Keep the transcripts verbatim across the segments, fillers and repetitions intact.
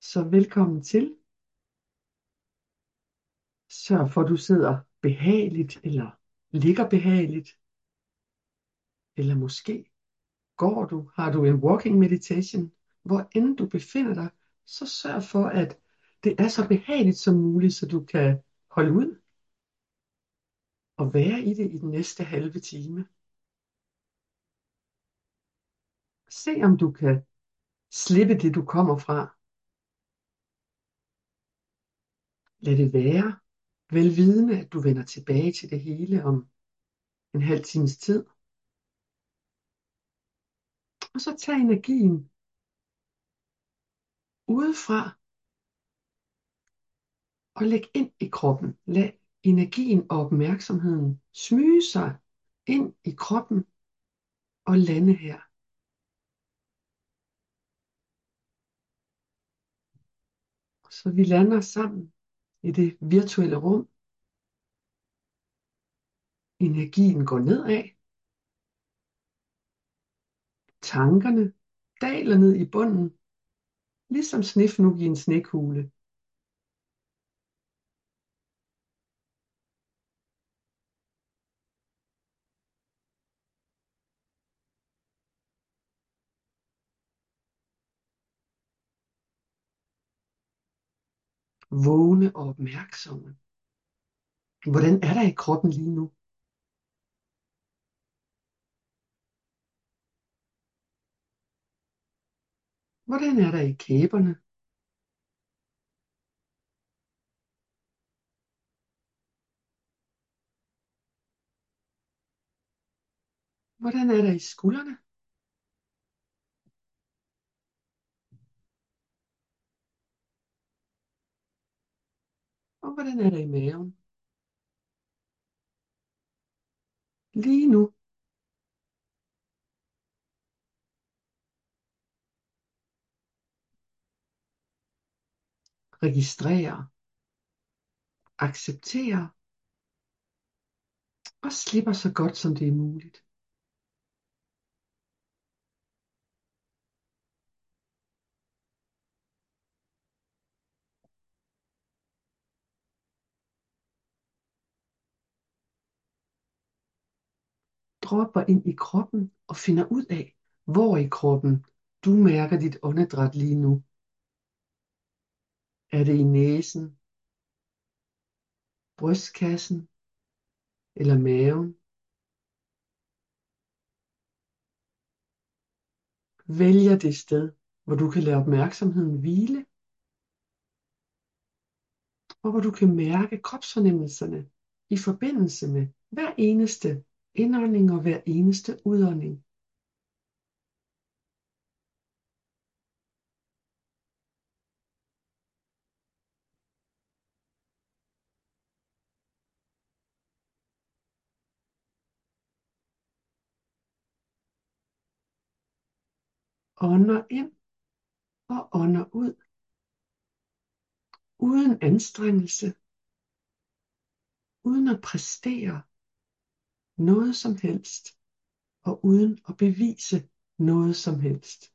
Så velkommen til. Sørg for, at du sidder behageligt, eller ligger behageligt, eller måske går du, har du en walking meditation. Hvor end du befinder dig, så sørg for, at det er så behageligt som muligt, så du kan holde ud og være i det i den næste halve time. Se om du kan slippe det, du kommer fra. Lad det være, velvidende, at du vender tilbage til det hele om en halv times tid. Og så tag energien udefra og læg ind i kroppen. Lad energien og opmærksomheden smyge sig ind i kroppen og lande her. Så vi lander sammen i det virtuelle rum. Energien går nedad. Tankerne daler ned i bunden, ligesom snefnug i en snekugle. Vågne og opmærksomme. Hvordan er der i kroppen lige nu? Hvordan er der i kæberne? Hvordan er der i skuldrene? Og hvordan er der i maven? Lige nu registrerer, accepterer og slipper så godt som det er muligt. Dropper ind i kroppen og finder ud af, hvor i kroppen du mærker dit åndedræt lige nu. Er det i næsen, brystkassen eller maven? Vælger det sted, hvor du kan lade opmærksomheden hvile, og hvor du kan mærke kropsfornemmelserne i forbindelse med hver eneste indånding og hver eneste udånding. Ånder ind og ånder ud, uden anstrengelse, uden at præstere noget som helst, og uden at bevise noget som helst.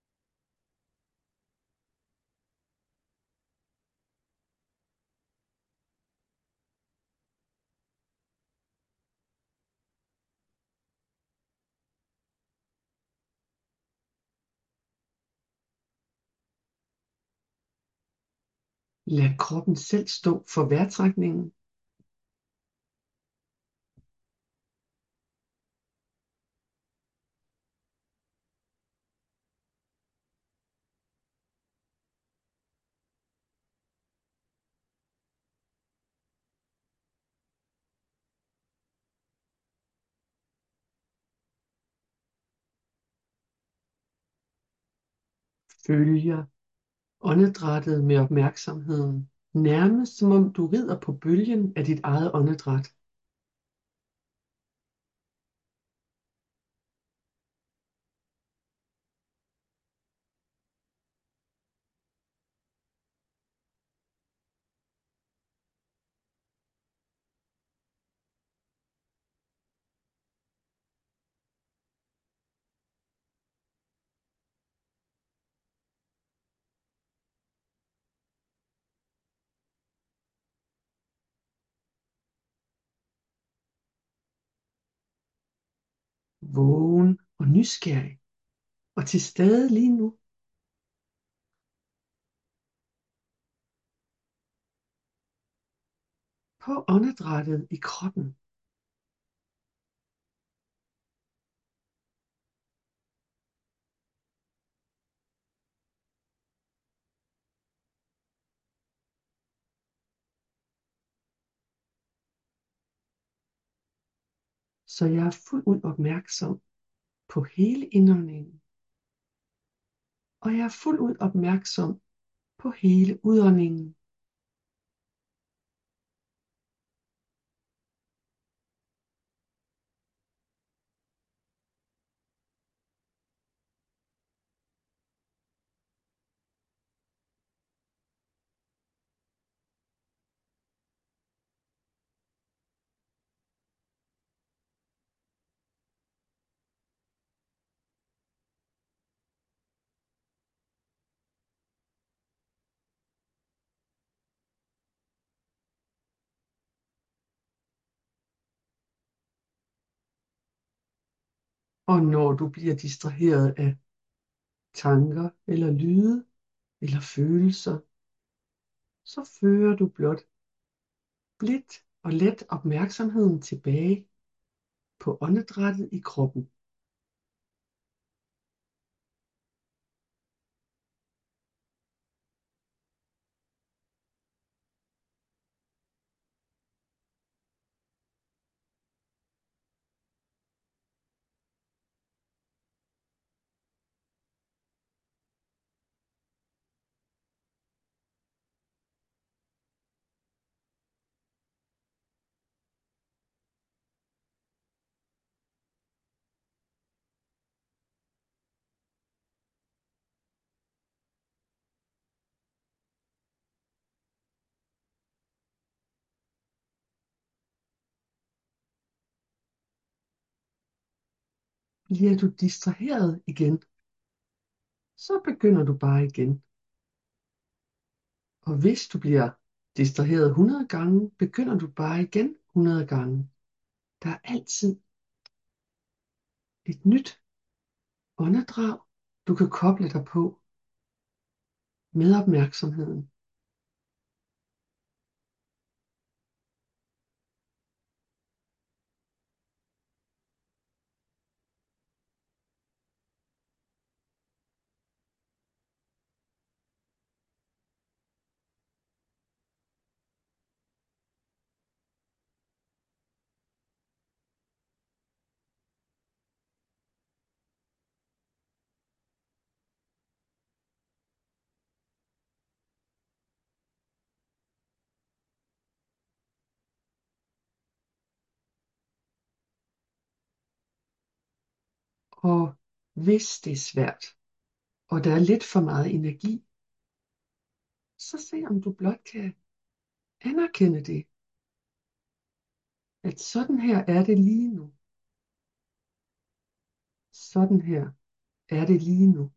Lad kroppen selv stå for vejrtrækningen. Følger åndedrættet med opmærksomheden, nærmest som om du rider på bølgen af dit eget åndedræt. vågen og nysgerrig og til stede lige nu. På åndedrættet i kroppen. Så jeg er fuldt ud opmærksom på hele indåndingen. Og jeg er fuldt ud opmærksom på hele udåndingen. Og når du bliver distraheret af tanker eller lyde eller følelser, så fører du blot blidt og let opmærksomheden tilbage på åndedrættet i kroppen. Bliver du distraheret igen, så begynder du bare igen. Og hvis du bliver distraheret hundrede gange, begynder du bare igen hundrede gange. Der er altid et nyt åndedrag, du kan koble dig på med opmærksomheden. Og hvis det er svært, og der er lidt for meget energi, så se om du blot kan anerkende det. At sådan her er det lige nu. Sådan her er det lige nu.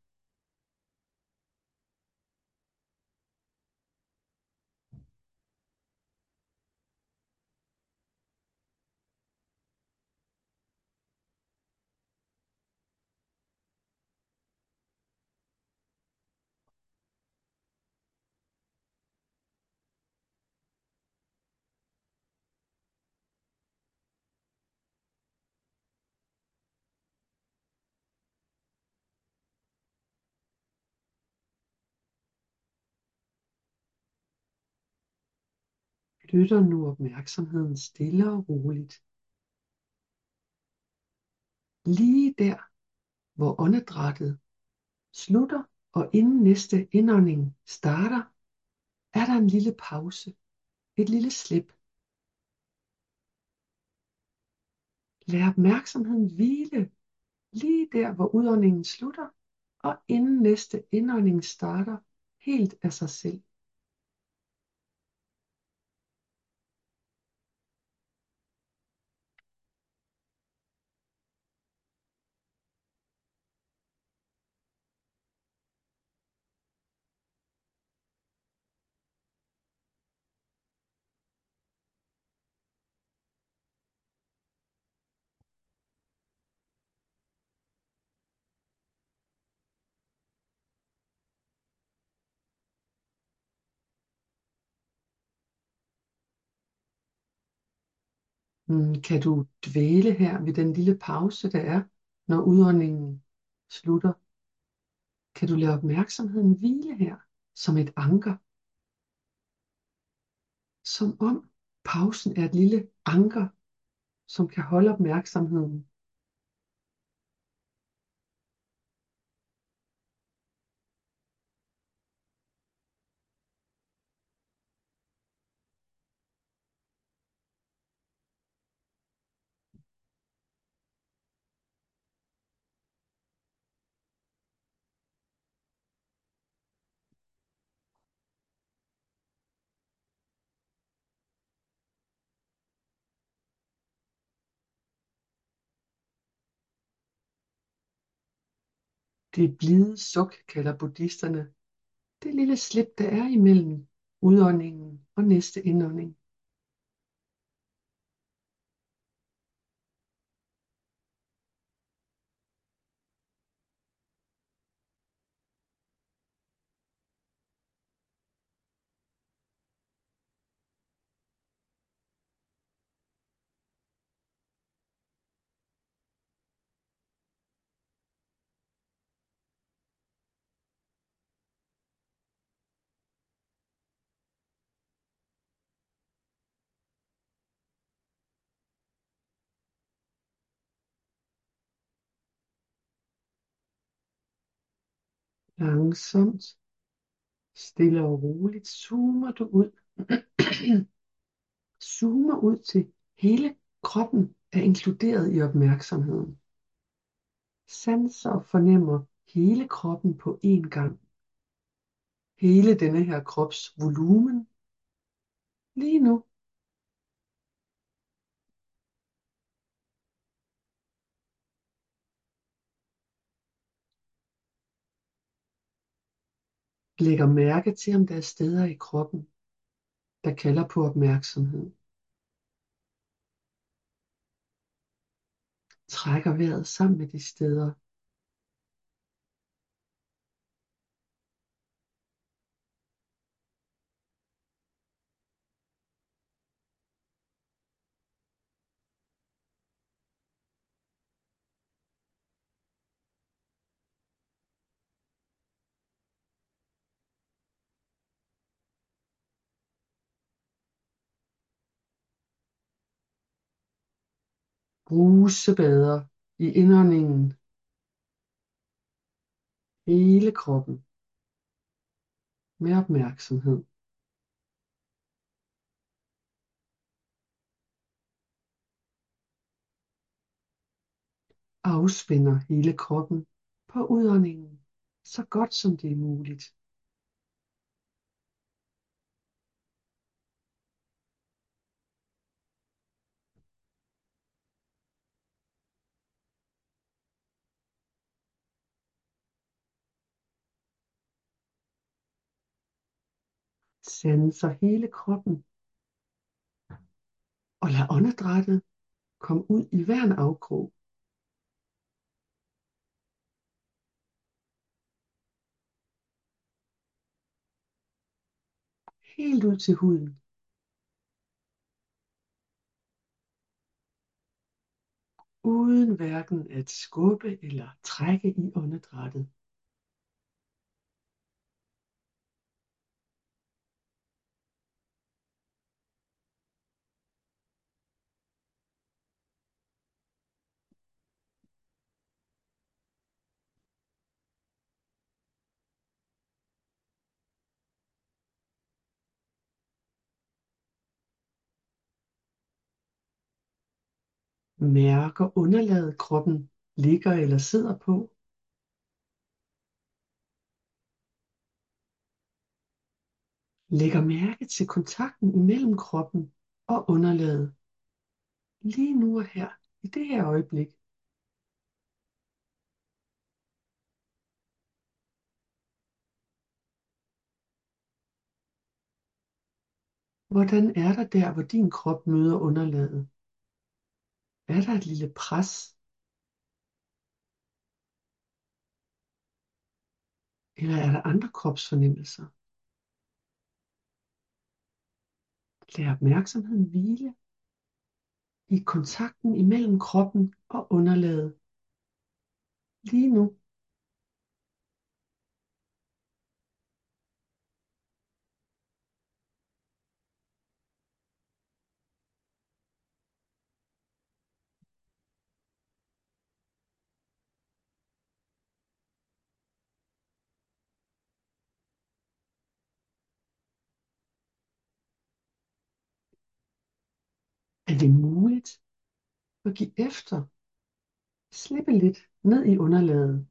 Flytter nu opmærksomheden stille og roligt. Lige der, hvor åndedrættet slutter, og inden næste indånding starter, er der en lille pause, et lille slip. Lad opmærksomheden hvile lige der, hvor udåndingen slutter, og inden næste indånding starter helt af sig selv. Mm, Kan du dvæle her ved den lille pause, der er, når udåndingen slutter? Kan du lade opmærksomheden hvile her som et anker, som om pausen er et lille anker, som kan holde opmærksomheden? Det blide suk kalder buddhisterne det lille slip, der er imellem udåndingen og næste indånding. Langsomt, stille og roligt zoomer du ud. Zoomer ud til hele kroppen er inkluderet i opmærksomheden. Sanser og fornemmer hele kroppen på én gang. Hele denne her krops volumen lige nu. Lægger mærke til, om der er steder i kroppen, der kalder på opmærksomhed. Trækker vejret sammen med de steder. Brusebader i indåndingen. Hele kroppen med opmærksomhed. Afspænder hele kroppen på udåndingen, så godt som det er muligt. Sanser hele kroppen og lad åndedrættet komme ud i hver en afkrog. Helt ud til huden. Uden hverken at skubbe eller trække i åndedrættet. Mærker underlaget kroppen ligger eller sidder på. Lægger mærke til kontakten imellem kroppen og underlaget. Lige nu og her, i det her øjeblik. Hvordan er der der, hvor din krop møder underlaget? Er der et lille pres? Eller er der andre kropsfornemmelser? Lad opmærksomheden hvile i kontakten imellem kroppen og underlaget lige nu. Er det muligt at give efter, slippe lidt ned i underlaget,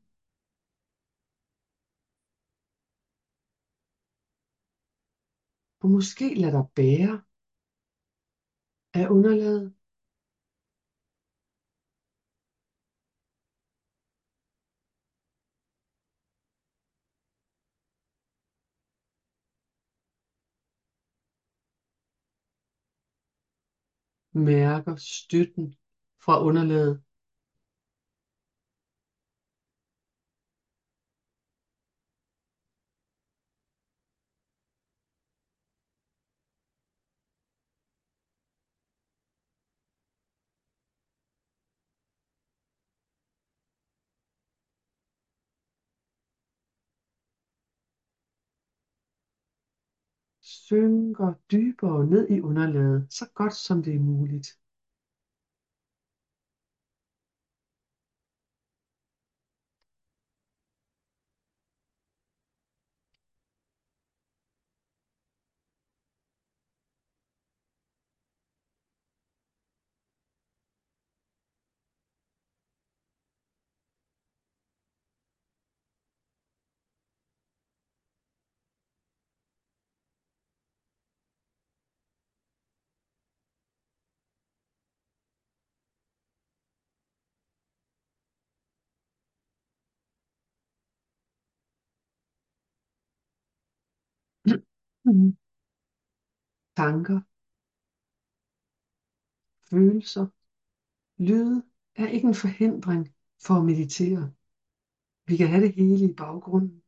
og måske lade dig bære af underlaget? Mærker støtten fra underlaget. Synker dybere ned i underlaget, så godt som det er muligt. Tanker, følelser, lyde er ikke en forhindring for at meditere. Vi kan have det hele i baggrunden.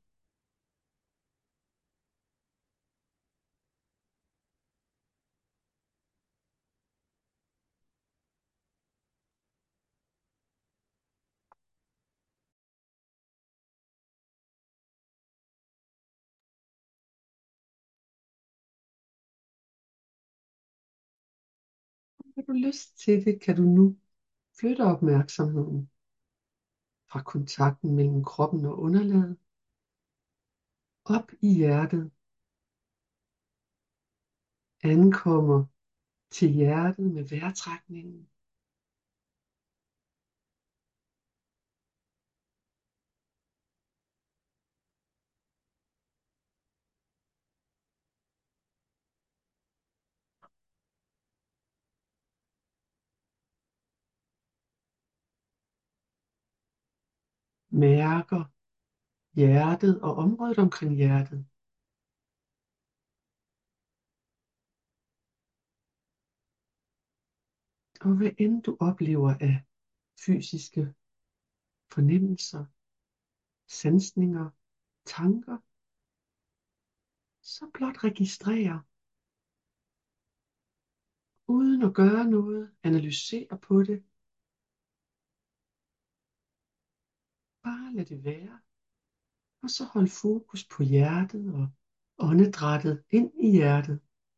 Har du lyst til det, kan du nu flytte opmærksomheden fra kontakten mellem kroppen og underlaget op i hjertet, ankommer til hjertet med vejrtrækningen. Mærker hjertet og området omkring hjertet. Og hvad end du oplever af fysiske fornemmelser, sansninger, tanker, så blot registrer, uden at gøre noget, analysere på det. Bare lad det være, og så hold fokus på hjertet og åndedrættet ind i hjertet.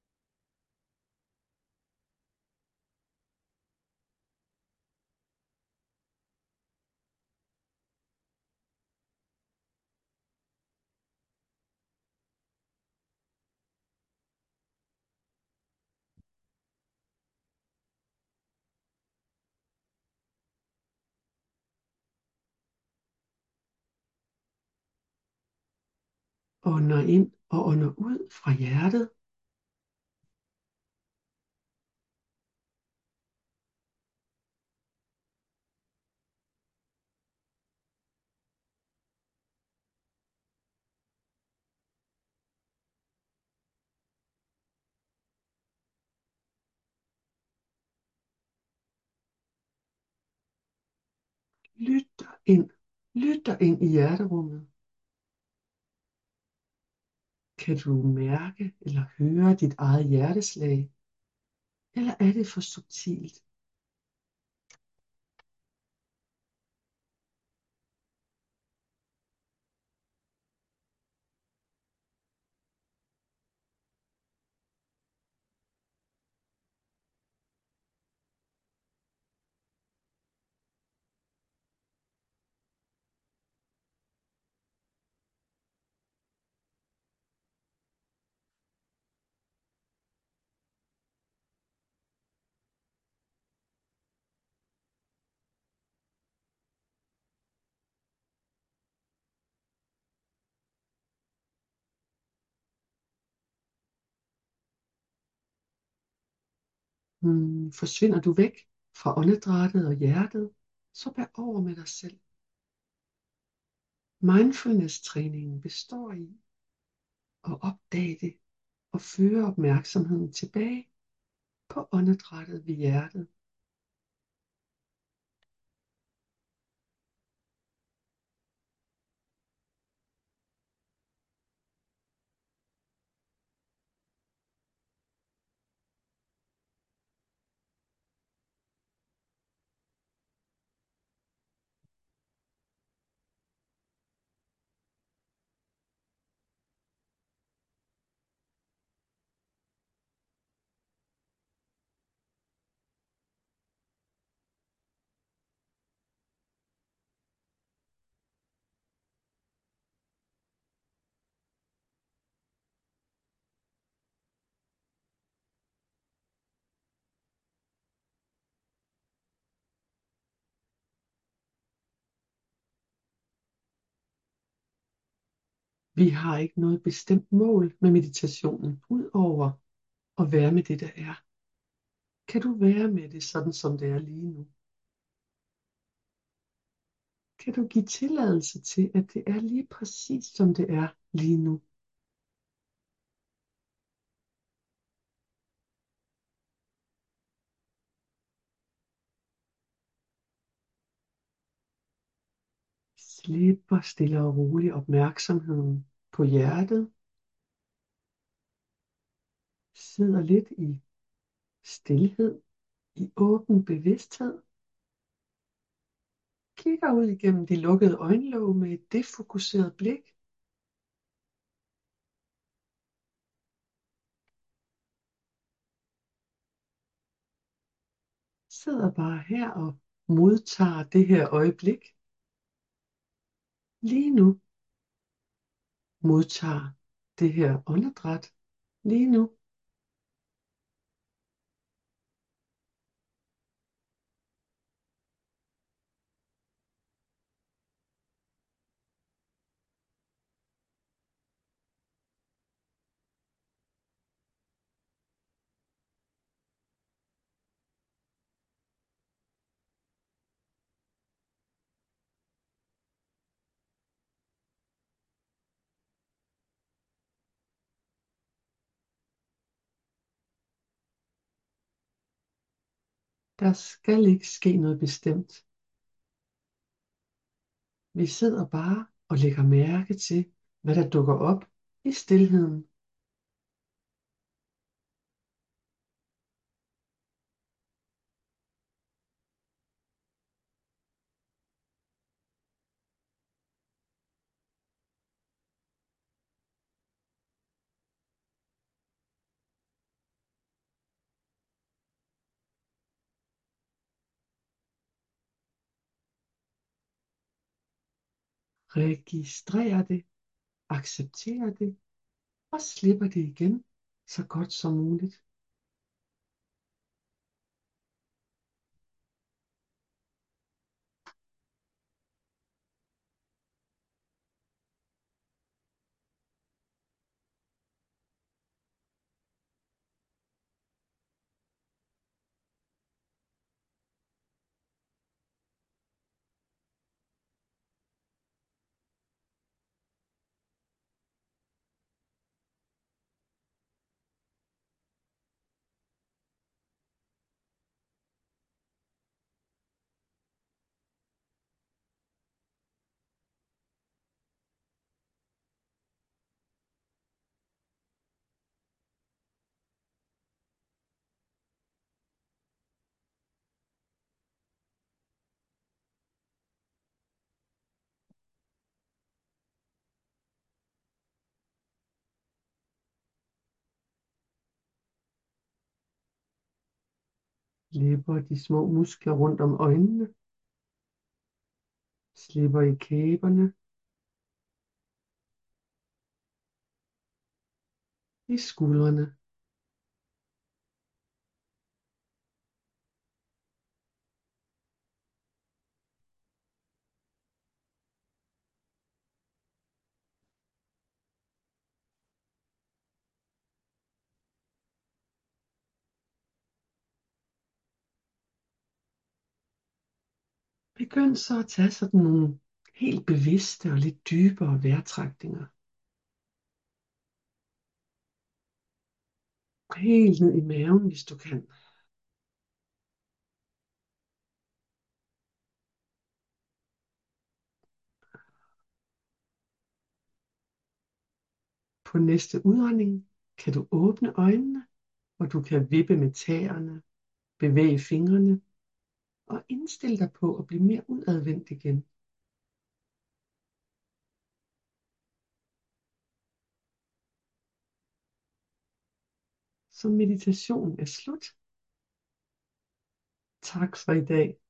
Ånder ind og ånder ud fra hjertet. Lyt dig ind. Lyt dig ind i hjerterummet. Kan du mærke eller høre dit eget hjerteslag? Eller er det for subtilt? Hmm, forsvinder du væk fra åndedrættet og hjertet, så bær over med dig selv. Mindfulness-træningen består i at opdage det og føre opmærksomheden tilbage på åndedrættet ved hjertet. Vi har ikke noget bestemt mål med meditationen, ud over at være med det, der er. Kan du være med det, sådan som det er lige nu? Kan du give tilladelse til, at det er lige præcis, som det er lige nu? Slipper stille og roligt opmærksomheden på hjertet. Sidder lidt i stilhed, i åben bevidsthed. Kigger ud igennem de lukkede øjenlåg med et defokuseret blik. Sidder bare her og modtager det her øjeblik. Lige nu modtager det her åndedræt. Lige nu. Der skal ikke ske noget bestemt. Vi sidder bare og lægger mærke til, hvad der dukker op i stilheden. Registrer det, accepterer det og slipper det igen så godt som muligt. Slipper de små muskler rundt om øjnene. Slipper i kæberne. I skuldrene. Begynd så at tage sådan nogle helt bevidste og lidt dybere vejrtrækninger. Helt ned i maven, hvis du kan. På næste udånding kan du åbne øjnene, og du kan vippe med tæerne, bevæge fingrene og indstille dig på at blive mere udadvendt igen. Så meditationen er slut. Tak for i dag.